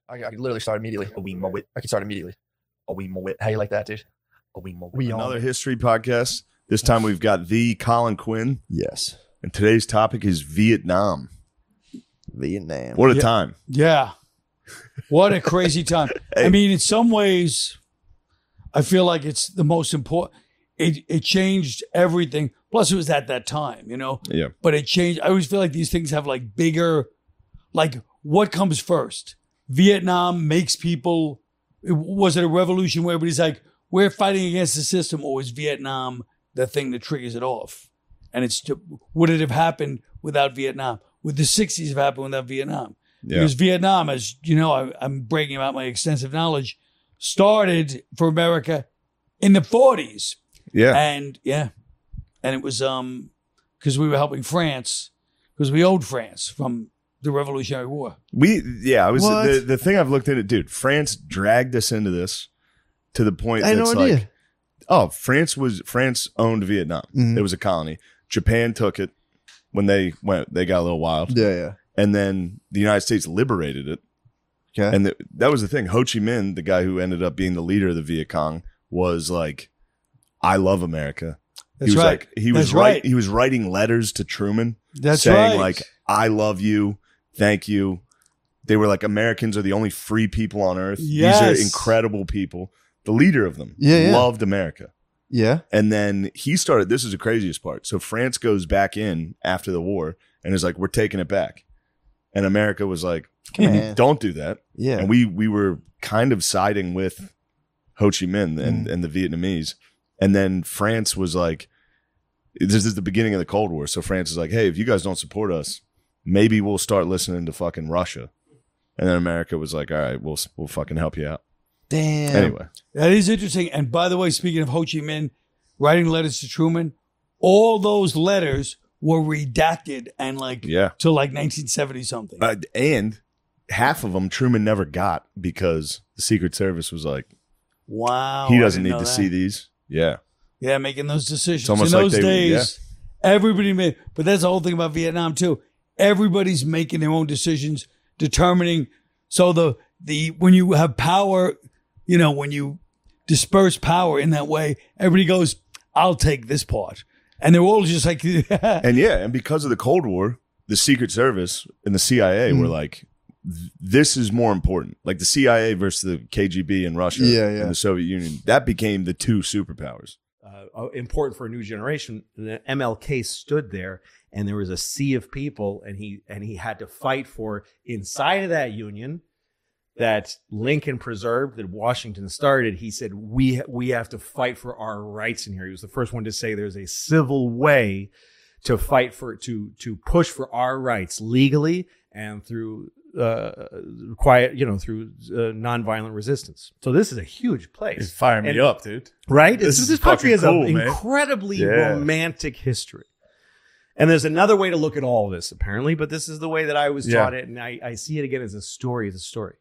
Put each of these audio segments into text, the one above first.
I could literally start immediately. We mow it. I can start immediately. We mow it. How you like that, dude? We mow it. Another history podcast. This time we've got the Colin Quinn. Yes. And today's topic is Vietnam. Vietnam. What a time. Yeah. What a crazy time. Hey. I mean, in some ways, I feel like it's the most important. It changed everything. Plus, it was at that time, you know? Yeah. But it changed. I always feel like these things have like bigger, like what comes first? Vietnam makes people, was it a revolution where everybody's like, we're fighting against the system, or is Vietnam the thing that triggers it off? And would it have happened without Vietnam? Would the 60s have happened without Vietnam? Yeah. Because Vietnam, as you know, I'm breaking about my extensive knowledge, started for America in the 40s. Yeah. And it was because we were helping France, because we owed France from the Revolutionary War. The thing I've looked into, dude, France dragged us into this to the point I had that's no idea. like, France owned Vietnam. Mhm. It was a colony. Japan took it when they got a little wild. Yeah. And then the United States liberated it. Okay. And that was the thing. Ho Chi Minh, the guy who ended up being the leader of the Viet Cong, was like, I love America. That's he was right. like, he was That's right. He was writing letters to Truman That's saying right. like, I love you. Thank you. They were like, Americans are the only free people on earth. Yes. These are incredible people. The leader of them Yeah. loved America. Yeah. And then he started, this is the craziest part. So France goes back in after the war and is like, we're taking it back. And America was like, Man. don't do that. Yeah. And we were kind of siding with Ho Chi Minh and the Vietnamese. And then France was like, this is the beginning of the Cold War. So France is like, hey, if you guys don't support us, maybe we'll start listening to fucking Russia. And then America was like, all right, we'll fucking help you out. Damn. Anyway. That is interesting. And by the way, speaking of Ho Chi Minh writing letters to Truman, all those letters were redacted and till 1970 something. And half of them Truman never got because the Secret Service was like, Wow. he I doesn't didn't need know to that. see these. Yeah. Yeah, making those decisions. It's almost In like those days, everybody made, but that's the whole thing about Vietnam too. Everybody's making their own decisions, determining. So when you have power, you know, when you disperse power in that way, everybody goes, I'll take this part. And they're all just like, And because of the Cold War, the Secret Service and the CIA were like, this is more important. Like the CIA versus the KGB in Russia and the Soviet Union, that became the two superpowers. Important for a new generation. The MLK stood there, and there was a sea of people, and he had to fight for inside of that union that Lincoln preserved, that Washington started. He said, we have to fight for our rights in here. He was the first one to say there's a civil way to fight for, to push for our rights legally and through quiet, through nonviolent resistance. So this is a huge place. It's firing me up, dude. Right? This is This country has fucking an cool, man. incredibly romantic history. And there's another way to look at all of this, apparently, but this is the way that I was taught it, and I see it again as a story.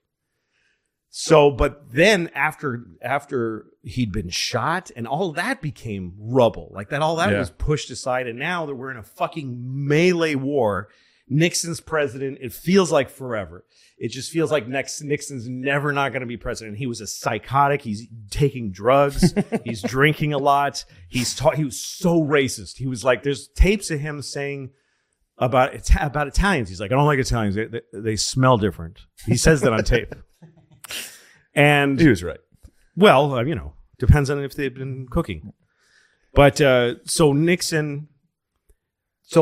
So, but then after he'd been shot and all that became rubble, like that, all that was pushed aside. And now that we're in a fucking melee war, Nixon's president, it feels like forever. It just feels like Nixon's never not going to be president. He was a psychotic. He's taking drugs. He's drinking a lot. He was so racist. He was like, there's tapes of him saying about Italians. He's like, I don't like Italians. They smell different. He says that on tape. And He was right. well, depends on if they've been cooking. But so Nixon, so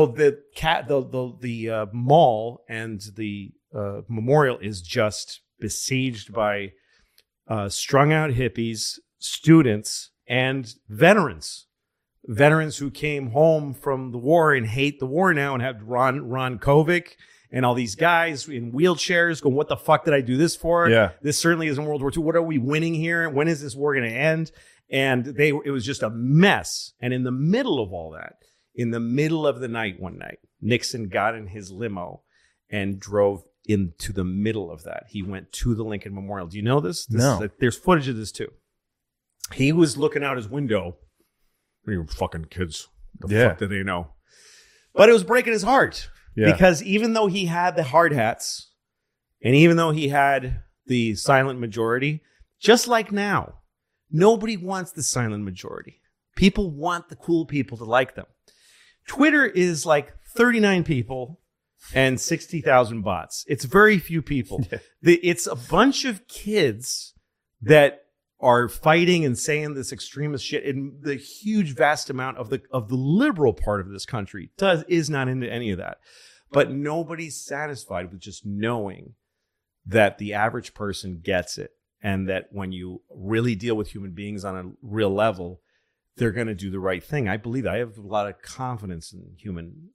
the mall and the memorial is just besieged by strung out hippies, students, and veterans who came home from the war and hate the war now and have Ron Kovic and all these guys in wheelchairs going, what the fuck did I do this for? Yeah. This certainly isn't World War II. What are we winning here? When is this war going to end? And it was just a mess. And in the middle of all that, in the middle of the night one night, Nixon got in his limo and drove into the middle of that. He went to the Lincoln Memorial. Do you know this? No. There's footage of this too. He was looking out his window. You fucking kids. The fuck did they know? But it was breaking his heart. Yeah. Because even though he had the hard hats, and even though he had the silent majority, just like now. Nobody wants the silent majority. People want the cool people to like them. Twitter is like 39 people and 60,000 bots. It's very few people. It's a bunch of kids that are fighting and saying this extremist shit, and the huge vast amount of the liberal part of this country is not into any of that. But nobody's satisfied with just knowing that the average person gets it, and that when you really deal with human beings on a real level, they're going to do the right thing. I believe I have a lot of confidence in human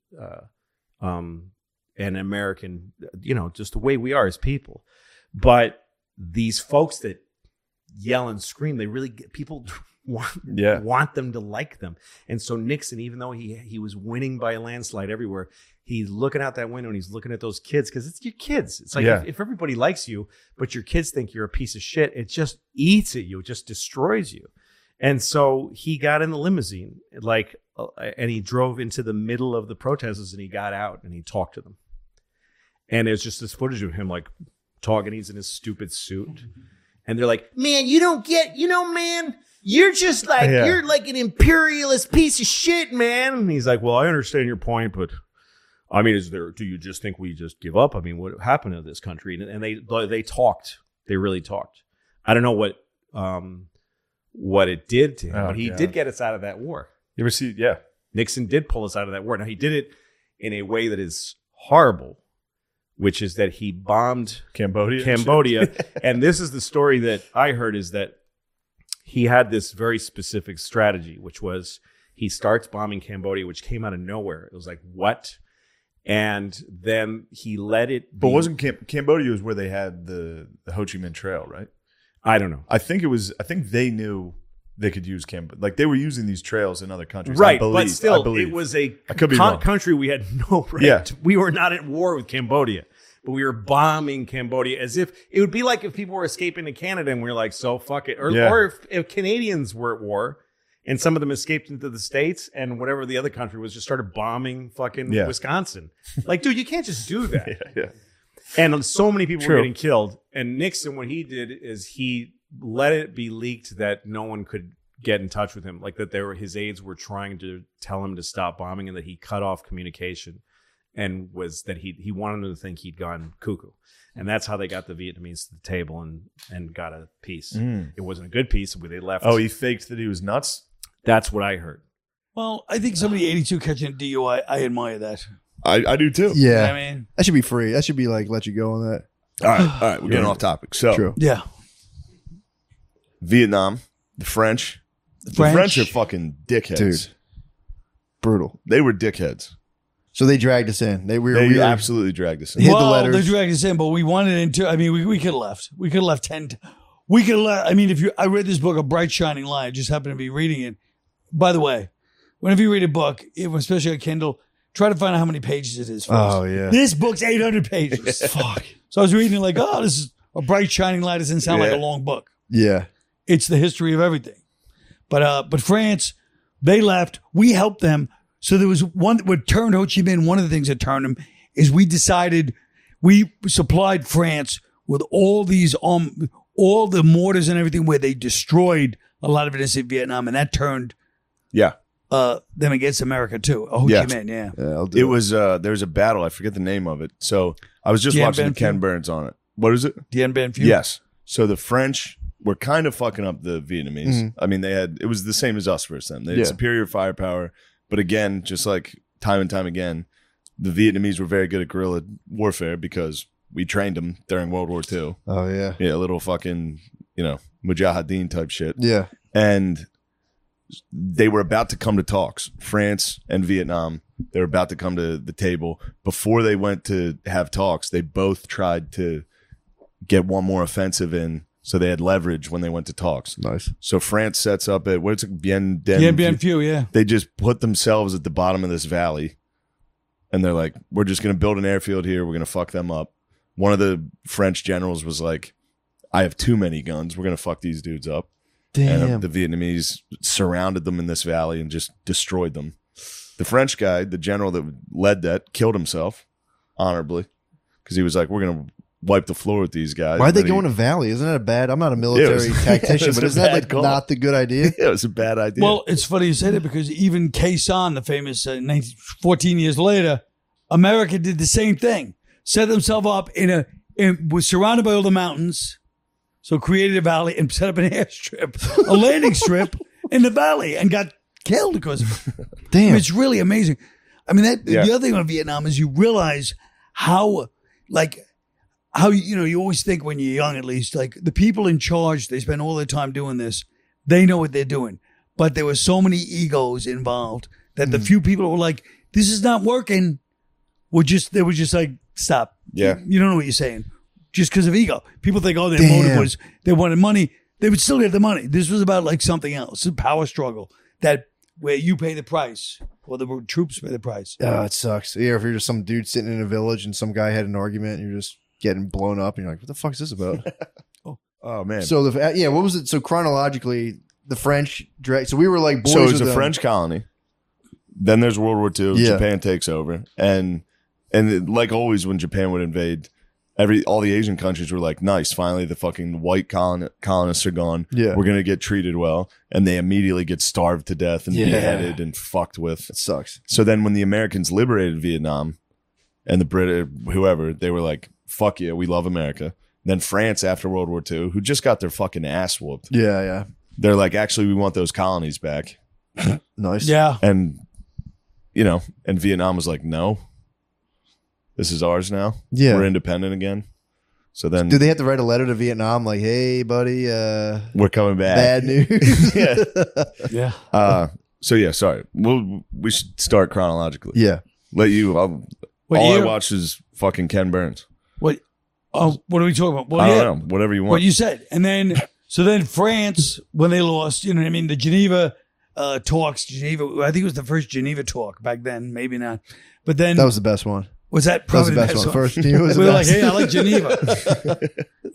and American, just the way we are as people. But these folks that yell and scream, they really get people want them to like them. And so Nixon, even though he was winning by a landslide everywhere, he's looking out that window and he's looking at those kids, because it's your kids. It's like if everybody likes you, but your kids think you're a piece of shit, it just eats at you. It just destroys you. And so he got in the limousine, and he drove into the middle of the protesters, and he got out and he talked to them. And there's just this footage of him talking. He's in his stupid suit. And they're like, man, you don't get, man, you're just you're like an imperialist piece of shit, man. And he's like, well, I understand your point, but I mean, do you just think we just give up? I mean, what happened to this country? And they talked. They really talked. I don't know what it did to him, but he did get us out of that war. You ever see? Nixon did pull us out of that war. Now, he did it in a way that is horrible, which is that he bombed Cambodia. And this is the story that I heard, is that he had this very specific strategy, which was he starts bombing Cambodia, which came out of nowhere. It was like, what? And then he let it be. But wasn't Cambodia was where they had the Ho Chi Minh Trail, right? I don't know. I think they knew they could use Cambodia. Like, they were using these trails in other countries. Right, but still, it was a country we had no right. Yeah. We were not at war with Cambodia, but we were bombing Cambodia as if it would be like if people were escaping to Canada and we were like, so fuck it. Or if Canadians were at war and some of them escaped into the States and whatever the other country was, just started bombing fucking Wisconsin. Like, dude, you can't just do that. And so many people were getting killed. And Nixon, what he did is he let it be leaked that no one could get in touch with him, like that his aides were trying to tell him to stop bombing, and that he cut off communication, and was that he wanted them to think he'd gone cuckoo. And that's how they got the Vietnamese to the table and got a peace. It wasn't a good peace, but they left. Oh, he faked that he was nuts? That's what I heard. Well, I think somebody 82 catching a DUI, I admire that. I do too. Yeah. I mean, that should be free. That should be let you go on that. All right. We're getting off topic. So, True. Yeah. Vietnam, the French. The French are fucking dickheads. Dude. Brutal. They were dickheads. So they dragged us in. They absolutely dragged us in. Hit the letters. They dragged us in, but we wanted into. I mean, we could have left. We could have left 10. We could have left. I mean, I read this book, A Bright Shining Light. I just happened to be reading it. By the way, whenever you read a book, especially on Kindle, try to find out how many pages it is. First. Oh yeah. This book's 800 pages. Fuck. So I was reading it like, this is A Bright Shining Light. Doesn't sound like a long book. Yeah. It's the history of everything. But France, they left. We helped them. So there was what turned Ho Chi Minh. One of the things that turned him is we supplied France with all these all the mortars and everything, where they destroyed a lot of it in Vietnam, and that turned them against America too. Ho Chi Minh, it was there was a battle. I forget the name of it. So I was just watching Ken Burns on it. What is it? Dien Bien Phu. Yes. So the French were kind of fucking up the Vietnamese. Mm-hmm. I mean, it was the same as us versus them. They had superior firepower. But again, just like time and time again, the Vietnamese were very good at guerrilla warfare because we trained them during World War II. Oh, yeah. Yeah, a little fucking, Mujahideen type shit. Yeah. And they were about to come to talks. France and Vietnam, they were about to come to the table. Before they went to have talks, they both tried to get one more offensive in. So they had leverage when they went to talks. Nice. So France sets up at what's it? Bien Phu, yeah. They just put themselves at the bottom of this valley, and they're like, "We're just going to build an airfield here. We're going to fuck them up." One of the French generals was like, "I have too many guns. We're going to fuck these dudes up." Damn. And the Vietnamese surrounded them in this valley and just destroyed them. The French guy, the general that led that, killed himself honorably because he was like, "We're going to wipe the floor with these guys. Why'd they And go then in a valley? Isn't that a bad? I'm not a military was- tactician, it was but a isn't that bad like call. not the good idea? Yeah, it was a bad idea. Well, it's funny you say that because even Khe-Sanh, the famous 14 years later, America did the same thing. Set themselves up was surrounded by all the mountains, so created a valley and set up an airstrip, a landing strip in the valley, and got killed because of it. Damn. It's really amazing. I mean, Yeah. the other thing about Vietnam is you realize how you always think when you're young, at least, like the people in charge, they spend all their time doing this. They know what they're doing. But there were so many egos involved that the few people who were like, this is not working, they were just like, stop. Yeah. You don't know what you're saying. Just because of ego. People think, oh, their Damn. motive was they wanted money. They would still get the money. This was about like something else, a power struggle where you pay the price or the troops pay the price. Oh, it sucks. Yeah, if you're just some dude sitting in a village and some guy had an argument and you're just getting blown up and you're like, what the fuck is this about? oh man. So what was it? So chronologically, the French so we were like boys So it's with a them. French colony. Then there's World War II. Yeah. Japan takes over, and like always when Japan would invade, all the Asian countries were like, "Nice, finally the fucking white colonists are gone. Yeah. We're gonna get treated well," and they immediately get starved to death and Yeah. beheaded and fucked with. It sucks. So then when the Americans liberated Vietnam, and the British, whoever, they were like, "Fuck yeah, we love America." Then France after World War II, who just got their fucking ass whooped, Yeah. they're like, "Actually, we want those colonies back." Nice. Yeah. And and Vietnam was like, no, this is ours now. Yeah. We're independent again. So then Did they have to write a letter to Vietnam like, hey, buddy, we're coming back. bad news? Yeah. Yeah. So yeah, sorry. We should start chronologically. Yeah. Let you. What all I year? watched is fucking Ken Burns. What are we talking about? Well, I yeah. don't know. Whatever you want. What you said. And then, France, when they lost, you know what I mean? The Geneva talks, I think it was the first Geneva talk back then, maybe not. But then, That was the best one. was that That was probably the best one. First team was we the were like, best. hey, I like Geneva.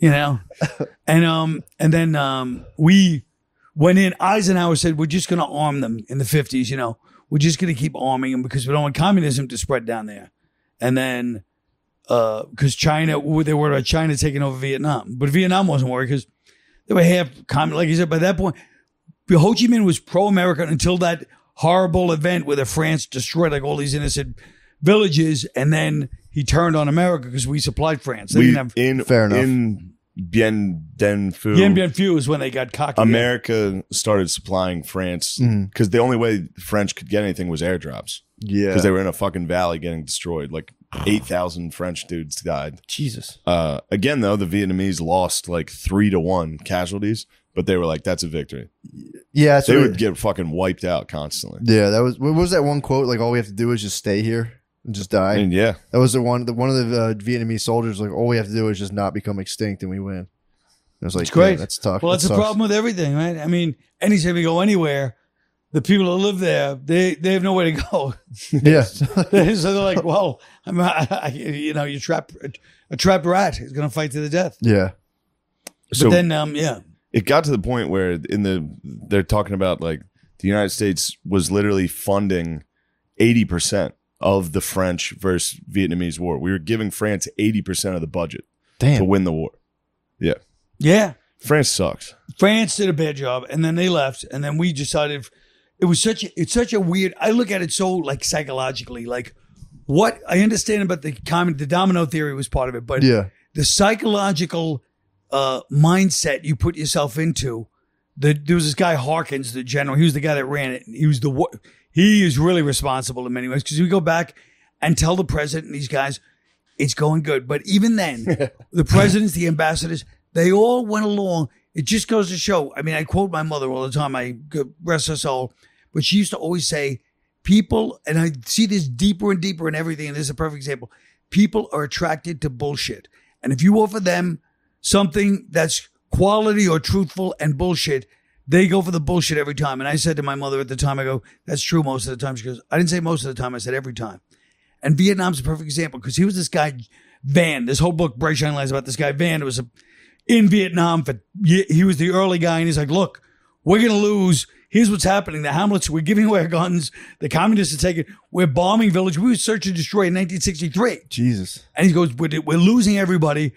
And then we went in. Eisenhower said, we're just going to arm them in the 50s, We're just going to keep arming them because we don't want communism to spread down there. And then, because China, they were about China taking over Vietnam. But Vietnam wasn't worried because they were half communist. Like you said, by that point, Ho Chi Minh was pro-American until that horrible event where the France destroyed like all these innocent villages. And then he turned on America because we supplied France. They didn't have Fair enough. In Bien Dien Phu, Dien Bien Phu is when they got cocky. America started supplying France because the only way the French could get anything was airdrops. Yeah. Because they were in a fucking valley getting destroyed. Like 8,000 French dudes died. Jesus. Again, though, the Vietnamese lost like 3-1 casualties, but they were like, "That's a victory." Yeah. That's They what would get fucking wiped out constantly. Yeah. What was that one quote? Like, all we have to do is just stay here and just die. And yeah, That was one of the Vietnamese soldiers. Like, all we have to do is just not become extinct, and we win. It was like, It's great. yeah, that's tough. Well, That that's the sucks. problem with everything, right? I mean, anytime you go anywhere, the people that live there, they have nowhere to go. Yeah. So they're like, well, you're trapped. A trapped rat is going to fight to the death. Yeah. so But then, yeah. it got to the point where they're talking about like the United States was literally funding 80% of the French versus Vietnamese war. We were giving France 80% of the budget to Damn. win the war. Yeah, Yeah. France sucks. France did a bad job, and then they left, and then we decided it's such a weird. I look at it so like psychologically, like what I understand about the domino theory was part of it, but Yeah. the psychological mindset you put yourself into. There was this guy Harkins, the general. He was the guy that ran it. He is really responsible in many ways because we go back and tell the president and these guys it's going good, but even then, the presidents, the ambassadors, they all went along. It just goes to show. I mean, I quote my mother all the time. I rest her soul, but she used to always say, "People," and I see this deeper and deeper in everything. And this is a perfect example. People are attracted to bullshit, and if you offer them something that's quality or truthful and bullshit, they go for the bullshit every time. And I said to my mother at the time, I go, "That's true most of the time." She goes, "I didn't say most of the time. I said every time." And Vietnam's a perfect example because he was this guy, Van. This whole book, Bright Shining Lights, about this guy, Van. It was in Vietnam. He was the early guy, and he's like, look, we're going to lose. Here's what's happening. The Hamlets, we're giving away our guns. The communists are taking, we're bombing village. We were search and destroy in 1963. Jesus. And he goes, we're losing everybody.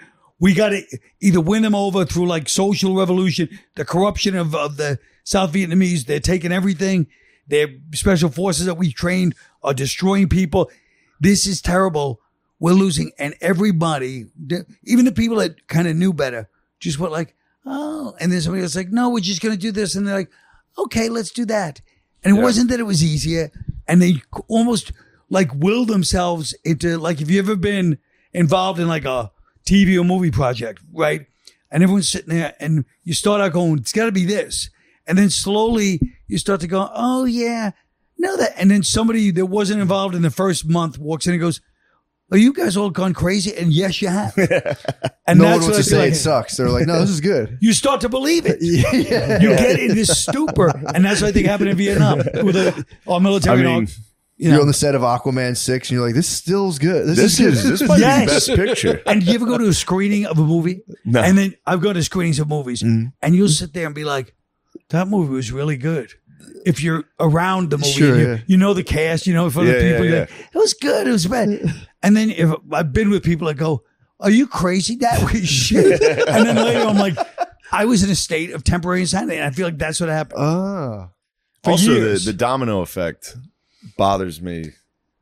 we got to either win them over through like social revolution, the corruption of the South Vietnamese. They're taking everything. Their special forces that we trained are destroying people. This is terrible. We're losing. And everybody, even the people that kind of knew better, just went like, oh. And then somebody else like, no, we're just going to do this. And they're like, okay, let's do that. And it wasn't that it was easier. And they almost like willed themselves into, like, if you've ever been involved in like a TV or movie project, right? And everyone's sitting there and you start out going, it's got to be this. And then slowly you start to go, oh yeah, no that. And then somebody that wasn't involved in the first month walks in and goes, are you guys all gone crazy? And yes, you have. And no that's one wants what to I feel say like. it sucks. They're like, no, this is good. You start to believe it. Yeah. You get in this stupor. And that's what I think happened in Vietnam with our military. I mean, dog. You're on the set of Aquaman 6 and you're like, this still is good. This might be Yes. best picture. And you ever go to a screening of a movie? No. And then I've gone to screenings of movies, and you'll sit there and be like, that movie was really good. If you're around the movie, Sure, and yeah. you know the cast, you know for the Yeah, people, yeah, you're like, it was good, it was bad. And then if I've been with people that go, are you crazy? That was shit. And then later I'm like, I was in a state of temporary insanity, and I feel like that's what happened. Ah. For Also, years. the domino effect bothers me.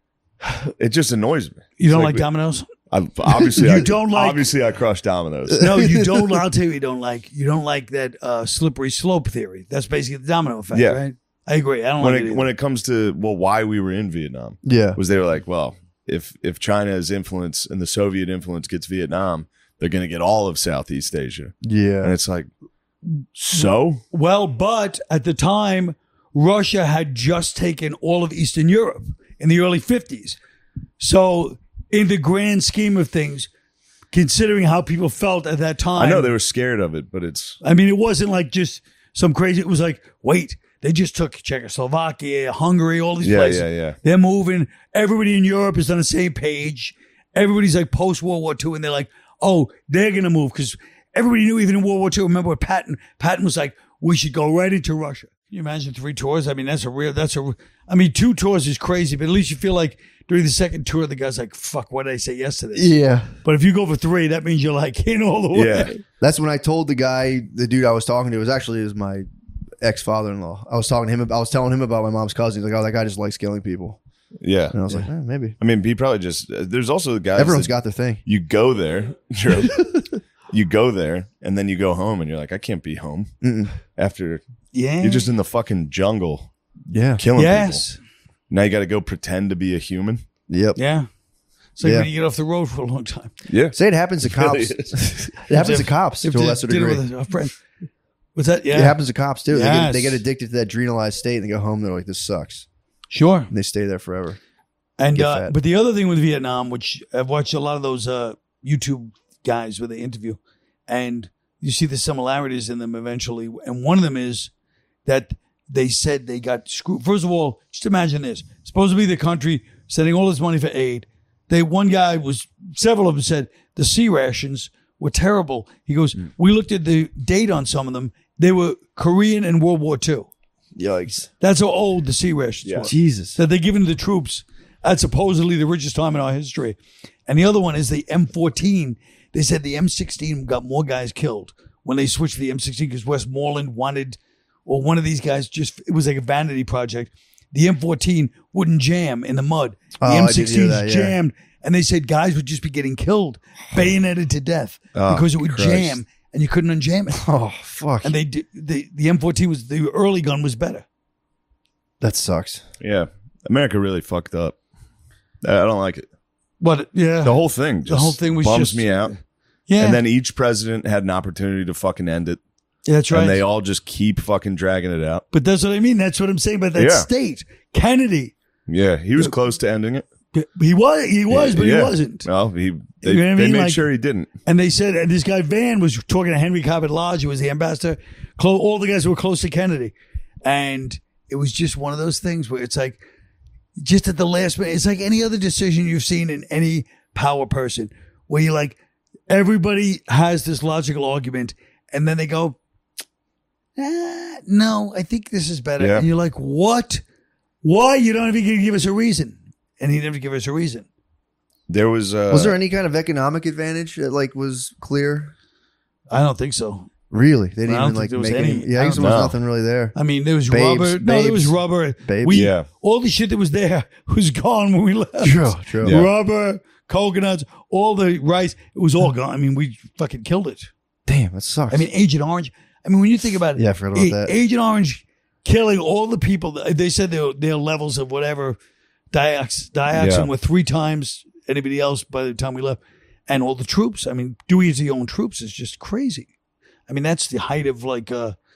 It just annoys me. You don't It's like dominoes? Obviously, You don't like- Obviously, I crush dominoes. No, you don't. I'll tell you, you don't like. You don't like that slippery slope theory. That's basically the domino effect, Yeah. right? I agree. I don't When like it it. when it comes to why we were in Vietnam Yeah. was they were like, well, if China's influence and the Soviet influence gets Vietnam, they're going to get all of Southeast Asia, and Yeah. it's like, so Well, but at the time, Russia had just taken all of Eastern Europe in the early 50s. So, in the grand scheme of things, considering how people felt at that time, I know they were scared of it, but it's I mean, it wasn't like just some crazy. It was like, wait, they just took Czechoslovakia, Hungary, all these places. yeah. They're moving. Everybody in Europe is on the same page. Everybody's like post World War II, and they're like, oh, they're gonna move because everybody knew even in World War II. Remember what Patton was like, we should go right into Russia. Can you imagine 3 tours? I mean, I mean, 2 tours is crazy, but at least you feel like during the second tour, the guy's like, fuck, what did I say yesterday? Yeah. But if you go for 3, that means you're like in all the way. Yeah. That's when I told the guy, the dude I was talking to, was my ex-father-in-law. I was telling him about my mom's cousin. He's like, oh, that guy just likes killing people. Yeah. And I was like, maybe. I mean, he probably just, there's also the guys. Everyone's that got their thing. You go there. True. You go there and then you go home and you're like, I can't be home after Yeah. you're just in the fucking jungle Yeah. killing Yes. people. Now you got to go pretend to be a human. Yep. Yeah. It's like Yeah. when you get off the road for a long time. Yeah. Say it happens to really cops. is. It happens to cops to a lesser Dinner degree. with a friend. What's that? Yeah. It happens to cops too. Yes. They get addicted to that adrenalized state and they go home. They're like, this sucks. Sure. And they stay there forever. And Get fat. but the other thing with Vietnam, which I've watched a lot of those YouTube guys where they interview, and you see the similarities in them eventually. And one of them is that they said they got screwed. First of all, just imagine this: supposed to be the country sending all this money for aid. Several of them said the sea rations were terrible. He goes, we looked at the date on some of them; they were Korean and World War II. Yikes. That's how old the sea rations were. Jesus. That they're giving to the troops at supposedly the richest time in our history. And the other one is the M14. They said the M16 got more guys killed when they switched to the M16 because Westmoreland wanted, or one of these guys it was like a vanity project. The M14 wouldn't jam in the mud. The Oh, I did hear M16s that, yeah. jammed, and they said guys would just be getting killed, bayoneted to death because it would Christ. jam and you couldn't unjam it. Oh, fuck. And the M14 was, the early gun was better. That sucks. Yeah. America really fucked up. I don't like it. But yeah. The whole thing just whole thing was bums just- me out. Yeah. And then each president had an opportunity to fucking end it. Yeah, that's right. And they all just keep fucking dragging it out. But that's what I mean. That's what I'm saying about that Yeah. state. Kennedy. Yeah. He was close to ending it. He was, but he Yeah. wasn't. Well, they You know what I they mean? made Like- sure he didn't. And they said, and this guy Van was talking to Henry Cabot Lodge, who was the ambassador, all the guys who were close to Kennedy. And it was just one of those things where it's like, just at the last minute, it's like any other decision you've seen in any power person, where you're like, everybody has this logical argument, and then they go, no, I think this is better. Yeah. And you're like, what? Why? You don't even give us a reason. And he never give us a reason. There was there any kind of economic advantage that like was clear? I don't think so. Really? They didn't I don't even like think there make was any. any- Yeah, I guess there was No. nothing really there. I mean, there was Babes, rubber. No, there was babes. rubber. Babes. Yeah. All the shit that was there was gone when we left. True. Yeah. Rubber, coconuts, all the rice. It was all gone. I mean, we fucking killed it. Damn, that sucks. I mean, Agent Orange. I mean, when you think about it, Yeah, I forgot about that. Agent Orange killing all the people. They said their levels of whatever dioxin were 3 times anybody else by the time we left, and all the troops. I mean, doing it to your own troops is just crazy. I mean, that's the height of like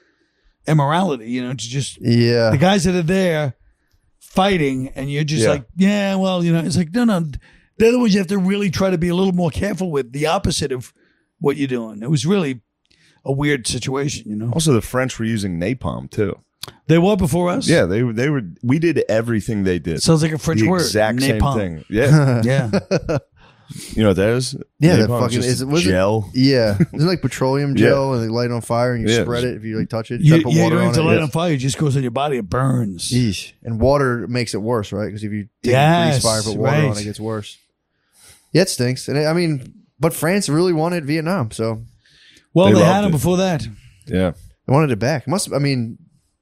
immorality. You know, to just yeah. the guys that are there fighting, and you're just Yeah. like, yeah, well, you know, it's like no, they're the ones you have to really try to be a little more careful with. The opposite of what you're doing. It was really a weird situation, you know. Also, the French were using napalm too. They were before us. Yeah, they were. We did everything they did. Sounds like a French the word. exact Napalm. same thing. Yeah, Yeah. you know what that is? Yeah, that Napalm's fucking just was gel. Yeah, isn't it like petroleum gel and they light it on fire and you Yeah. spread it if you like touch it. You gotta put don't water have on to it. light on fire. It just goes on your body. It burns. Yeesh. And water makes it worse, right? Because if you take a Yes, grease fire, put water on right. it, gets worse. Yeah, it stinks. And I mean, but France really wanted Vietnam, so Well, They they, loved had them it. before that. Yeah, they wanted it back. I mean,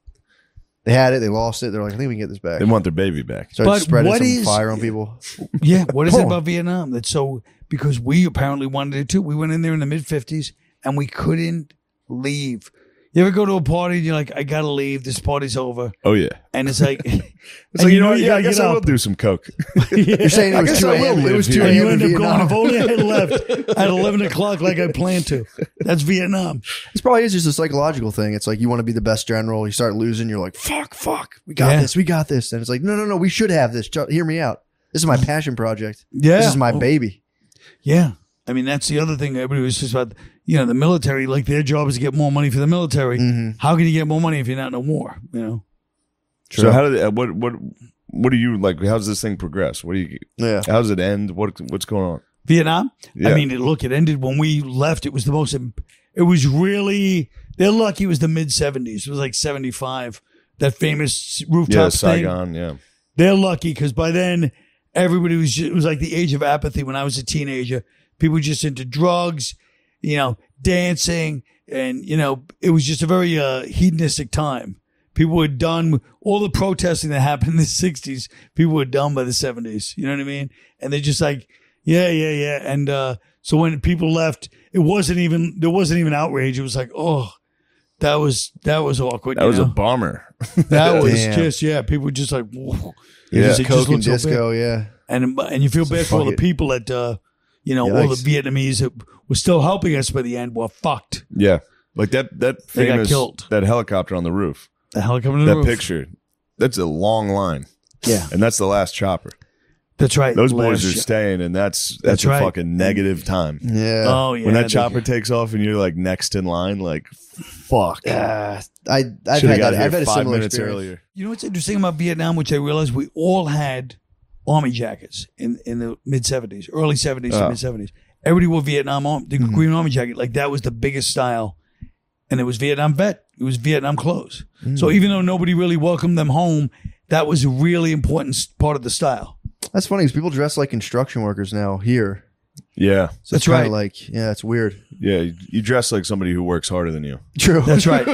they had it, they lost it. They're like, I think we can get this back. they want their baby back. Started But spreading what some is- fire on people. Yeah. What is it Oh. about Vietnam that's so? Because we apparently wanted it too. We went in there in the mid-50s and we couldn't leave. You ever go to a party and you're like, I gotta leave. This party's over. Oh yeah, And it's like, it's and like you know what? Yeah, gotta I guess get I will up. do some coke. You're saying I it was guess too I will AM. It live was here. too And you AM in end up going, Vietnam. if only I had left at 11 o'clock like I planned to. That's Vietnam. This probably is just a psychological thing. It's like you want to be the best general. You start losing. You're like, fuck. We got Yeah. this. We got this. And it's like, no. We should have this. Hear me out. This is my passion project. Yeah. This is my baby. Yeah. I mean, that's the other thing. Everybody was just about, you know, the military, like their job is to get more money for the military. Mhm. How can you get more money if you're not in a war? You know? So how did what do you like? How does this thing progress? What do you? Yeah. How does it end? What's going on? Vietnam? Yeah. I mean, it ended when we left. It was the most, it was really, they're lucky it was the mid 70s. It was like 75. That famous Yeah, rooftop thing. Saigon. Yeah, They're lucky because by then everybody was it was like the age of apathy when I was a teenager. People were just into drugs, you know, dancing, and you know, it was just a very hedonistic time. People were done with all the protesting that happened in the 60s. People were done by the 70s. You know what I mean? And they're just like, yeah. And so when people left, there wasn't even outrage. It was like, oh, that was awkward. that you was know? a bomber. That was Damn. just people were just like, whoa. Yeah. It just Coke and looked so bad. disco. Yeah. And you feel bad for all the fuck it. people that you know, all the Yikes. Vietnamese that were still helping us by the end were fucked. Yeah, like that They got famous killed. that helicopter on the roof. The helicopter on the That roof. picture. That's a long line. Yeah, And that's the last chopper. that's right. Those boys Last are shot. staying, and that's That's a right. fucking negative time. Yeah. Oh yeah, When that they- chopper takes off and you're like next in line, like fuck. I've Should've had got that. here I've had a 5 similar minutes experience. earlier. You know what's interesting about Vietnam, which I realized we all had army jackets in the mid 70s, early 70s to Oh. mid 70s. Everybody wore Vietnam the green army jacket, like that was the biggest style, and it was Vietnam vet. It was Vietnam clothes. So even though nobody really welcomed them home, that was a really important part of the style. That's funny because people dress like construction workers now here. Yeah. So That's it's kinda right. Like, yeah, it's weird. Yeah. You dress like somebody who works harder than you. True. That's right.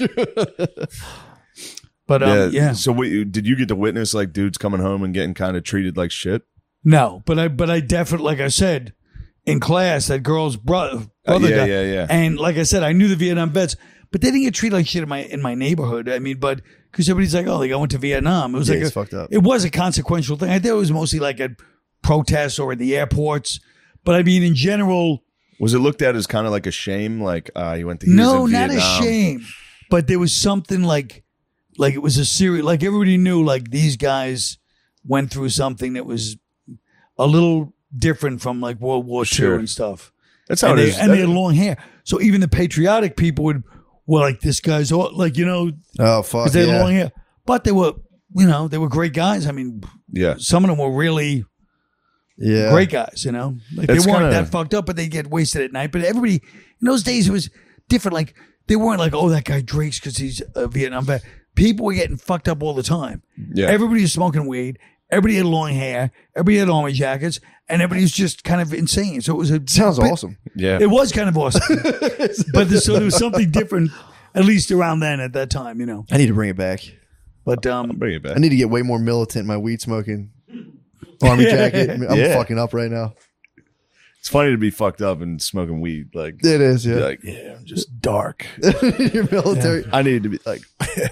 But yeah. So did you get to witness like dudes coming home and getting kind of treated like shit? No, but I definitely, like I said, in class, that girl's brother Yeah, guy. yeah. And like I said, I knew the Vietnam vets, but they didn't get treated like shit in my neighborhood. I mean, but because everybody's like, oh, like I went to Vietnam. It was Yeah, like it's fucked up. It was a consequential thing. I think it was mostly like at protests or at the airports. But I mean, in general, Was it looked at as kind of like a shame? Like he went to no, in not a Vietnam? shame. But there was something like it was a serious, like everybody knew, like these guys went through something that was a little different from like World War Sure. II and stuff. That's how And it they, is. and they had long hair. So even the patriotic people were like, this guy's all, like, you know, Oh fuck. because they had Yeah. long hair. But they were, you know, they were great guys. I mean, Yeah. some of them were really Yeah. great guys, you know. Like That's they weren't kinda- that fucked up, but they get wasted at night. But everybody in those days it was different. Like they weren't like, oh, that guy drinks because he's a Vietnam vet. People were getting fucked up all the time. Yeah. Everybody was smoking weed. Everybody had long hair. Everybody had army jackets, and everybody was just kind of insane. So it was Sounds awesome. Yeah. It was kind of awesome, so there was something different, at least around then at that time, you know. I need to bring it back. But Bring it back. I need to get way more militant in my weed smoking army jacket. I'm fucking up right now. It's funny to be fucked up and smoking weed. Like, It is, yeah. like, yeah, I'm just dark. You're military. I need to be like,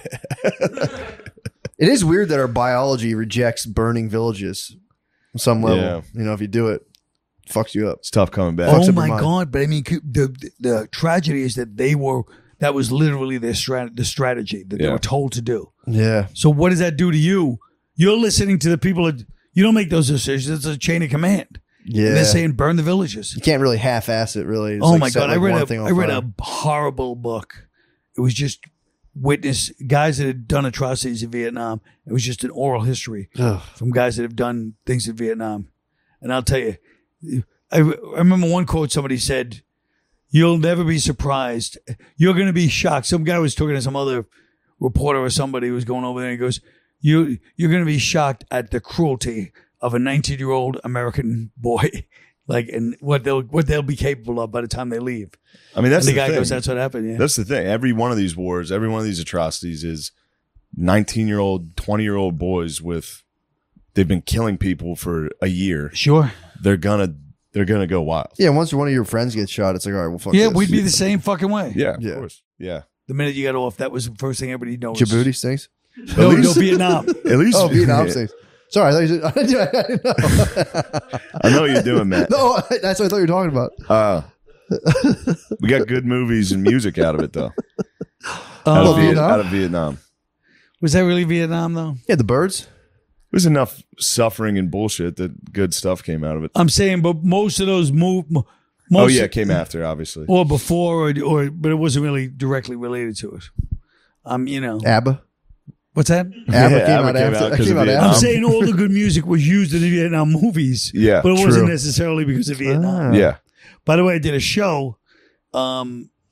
It is weird that our biology rejects burning villages on some level. Yeah. You know, if you do it, it fucks you up. it's tough coming back. Fucks oh up your my mind. God! But I mean, the tragedy is that that was literally the strategy that they Yeah. were told to do. Yeah. So what does that do to you? You're listening to the people that you don't make those decisions. It's a chain of command. Yeah. And they're saying burn the villages. You can't really half-ass it, really. It's Oh like my set, God! like, I one thing on read fire. a horrible book. It was just witness guys that had done atrocities in Vietnam. It was just an oral history Ugh. from guys that have done things in Vietnam. And I'll tell you, I remember one quote somebody said, "You'll never be surprised. You're going to be shocked." Some guy was talking to some other reporter or somebody who was going over there. And he goes, "You're going to be shocked at the cruelty of a 19-year-old American boy, like, and what they'll be capable of by the time they leave." I mean, that's And the the guy thing. goes, "That's what happened." Yeah. That's the thing. Every one of these wars, every one of these atrocities is 19-year-old, 20-year-old boys they've been killing people for a year. Sure. They're gonna go wild. Yeah, once one of your friends gets shot, it's like, all right, well, fuck Yeah, this. we'd be the same fucking way. Yeah, of Yeah. course. Yeah. The minute you got off, that was the first thing everybody knows. Djibouti stinks. No, At least- Vietnam. At least Oh, Vietnam stinks. Sorry, I thought you said, I didn't know. I know what you're doing, Matt. No, that's what I thought you were talking about. We got good movies and music out of it, though. Oh, Vietnam? Out of Vietnam. Was that really Vietnam, though? Yeah, the birds. It was enough suffering and bullshit that good stuff came out of it. I'm saying, but most of those Oh yeah, it came after, obviously. or before, but it wasn't really directly related to it. You know, ABBA. what's that? ABBA Yeah, came ABBA out came after. out 'cause Came of out Vietnam. I'm after. saying all the good music was used in the Vietnam movies. Yeah, but it wasn't true. necessarily because of Vietnam. Ah. Yeah. By the way, I did a show, a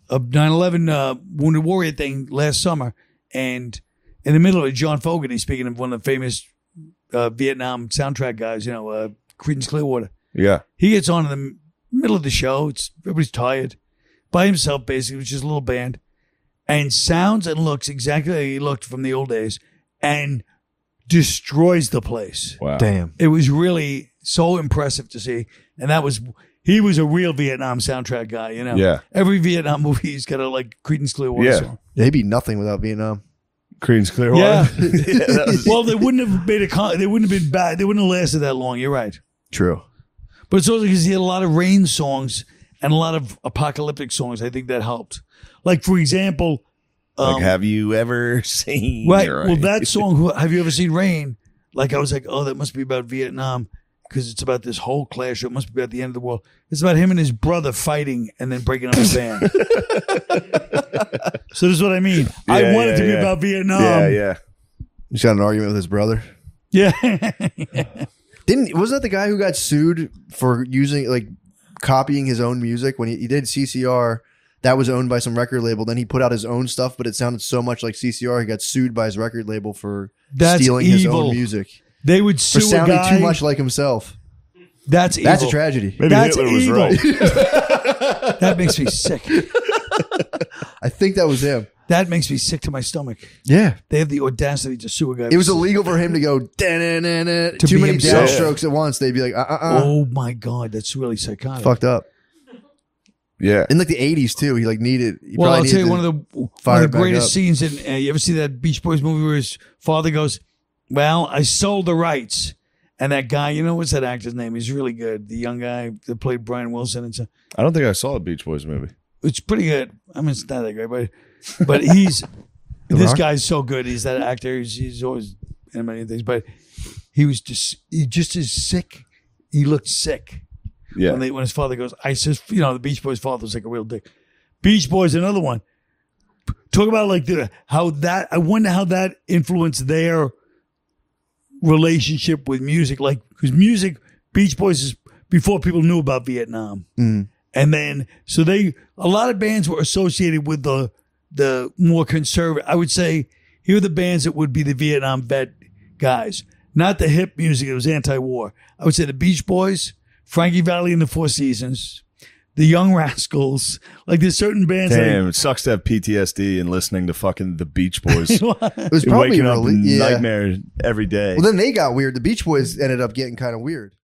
9/11 Wounded Warrior thing last summer, and in the middle of it, John Fogerty, speaking of one of the famous Vietnam soundtrack guys, you know, Creedence Clearwater, Yeah. he gets on in the middle of the show. Everybody's tired, by himself basically. It was just a little band, and sounds and looks exactly like he looked from the old days, and destroys the place. Wow. Damn. It was really so impressive to see, and he was a real Vietnam soundtrack guy. You know, Yeah. Every Vietnam movie, he's got a like Creedence Clearwater Yeah. song. They'd be nothing without Vietnam. Creedence Clearwater. Yeah. That was- Well, they wouldn't have made they wouldn't have been bad. They wouldn't have lasted that long. You're right. True. But it's also because he had a lot of rain songs and a lot of apocalyptic songs. I think that helped. Like, for example, like, have you ever seen? right. Rain? Well, that song, Have You Ever Seen Rain? Like, I was like, oh, that must be about Vietnam because it's about this whole clash. It must be about the end of the world. It's about him and his brother fighting and then breaking up a band. So this is what I mean. I Yeah, want it to be yeah. about Vietnam. Yeah. He's got an argument with his brother. Yeah. Wasn't that the guy who got sued for using copying his own music when he did CCR? That was owned by some record label. Then he put out his own stuff, but it sounded so much like CCR. He got sued by his record label for That's stealing his evil. own music They would for sue a sounding guy. too much like himself. That's evil. That's a tragedy. Maybe That's Hitler was evil. right. That makes me sick. I think that was him. That makes me sick to my stomach. Yeah. They have the audacity to sue a guy. It was illegal for him to go "Da-na-na-na," too be many himself. downstrokes at once. They'd be like, Oh my God, that's really psychotic. fucked up. Yeah. In the 80s too, he needed. He Well, I'll probably tell you needed one to of the fire it back greatest up. scenes in. You ever see that Beach Boys movie where his father goes, "Well, I sold the rights," and that guy, you know, what's that actor's name? He's really good. The young guy that played Brian Wilson and so. I don't think I saw a Beach Boys movie. It's pretty good. I mean, it's not that great, but he's this Rock? guy's so good. He's that actor. He's always in many things, but he just is sick. He looked sick Yeah. when his father goes. I says, you know, the Beach Boys' father was like a real dick. Beach Boys, another one. Talk about like how that. I wonder how that influenced their relationship with music. Like, because music, Beach Boys is before people knew about Vietnam. And then, so a lot of bands were associated with the more conservative, I would say, here are the bands that would be the Vietnam vet guys. not the hip music that was anti-war. I would say the Beach Boys, Frankie Valli and the Four Seasons, the Young Rascals. Like there's certain bands. Damn, it sucks to have PTSD and listening to fucking the Beach Boys. It was probably waking up in yeah. nightmare every day. Well, then they got weird. The Beach Boys ended up getting kind of weird.